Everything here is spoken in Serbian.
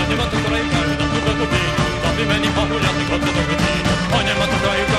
On je ma to kraj kaže da tu ga dobiju, da bi meni pahuljati gotovo godinu. On je ma to kraj